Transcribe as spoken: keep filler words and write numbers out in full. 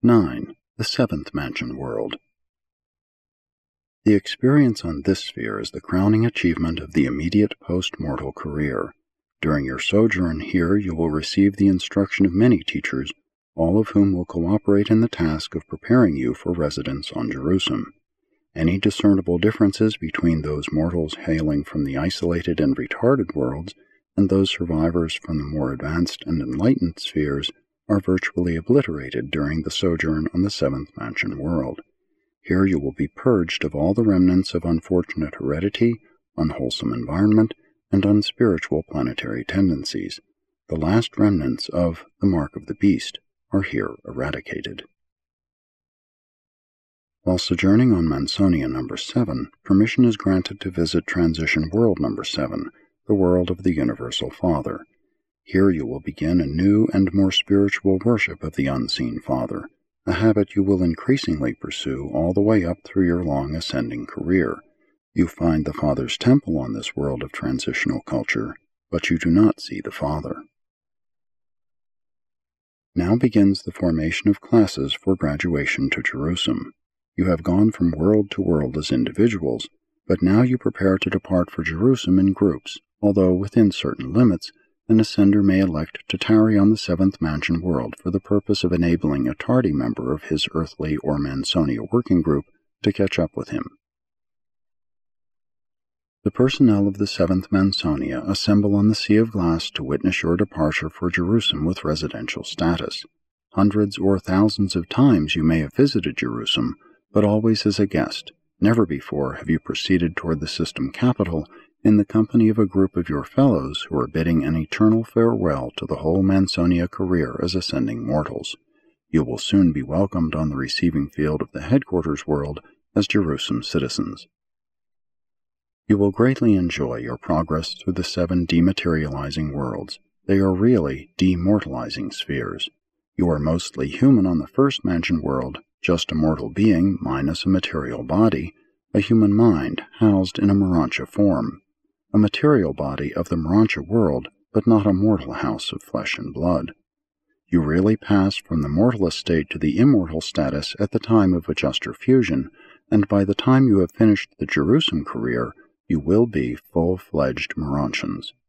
nine. The Seventh Mansion World. The experience on this sphere is the crowning achievement of the immediate post-mortal career. During your sojourn here you will receive the instruction of many teachers, all of whom will cooperate in the task of preparing you for residence on Jerusalem. Any discernible differences between those mortals hailing from the isolated and retarded worlds and those survivors from the more advanced and enlightened spheres are virtually obliterated during the sojourn on the Seventh Mansion World. Here you will be purged of all the remnants of unfortunate heredity, unwholesome environment, and unspiritual planetary tendencies. The last remnants of the Mark of the Beast are here eradicated. While sojourning on Mansonia number seven, permission is granted to visit Transition World number seven, the world of the Universal Father. Here you will begin a new and more spiritual worship of the Unseen Father, a habit you will increasingly pursue all the way up through your long ascending career. You find the Father's temple on this world of transitional culture, but you do not see the Father. Now begins the formation of classes for graduation to Jerusalem. You have gone from world to world as individuals, but now you prepare to depart for Jerusalem in groups, although within certain limits, an ascender may elect to tarry on the Seventh Mansion World for the purpose of enabling a tardy member of his earthly or Mansonia working group to catch up with him. The personnel of the Seventh Mansonia assemble on the Sea of Glass to witness your departure for Jerusalem with residential status. Hundreds or thousands of times you may have visited Jerusalem, but always as a guest. Never before have you proceeded toward the system capital in the company of a group of your fellows who are bidding an eternal farewell to the whole Mansonia career as ascending mortals. You will soon be welcomed on the receiving field of the headquarters world as Jerusalem citizens. You will greatly enjoy your progress through the seven dematerializing worlds. They are really demortalizing spheres. You are mostly human on the first mansion world, just a mortal being minus a material body, a human mind housed in a Morontia form, a material body of the Morontia world, but not a mortal house of flesh and blood. You really pass from the mortal estate to the immortal status at the time of adjuster fusion, and by the time you have finished the Jerusalem career, you will be full-fledged Morontians.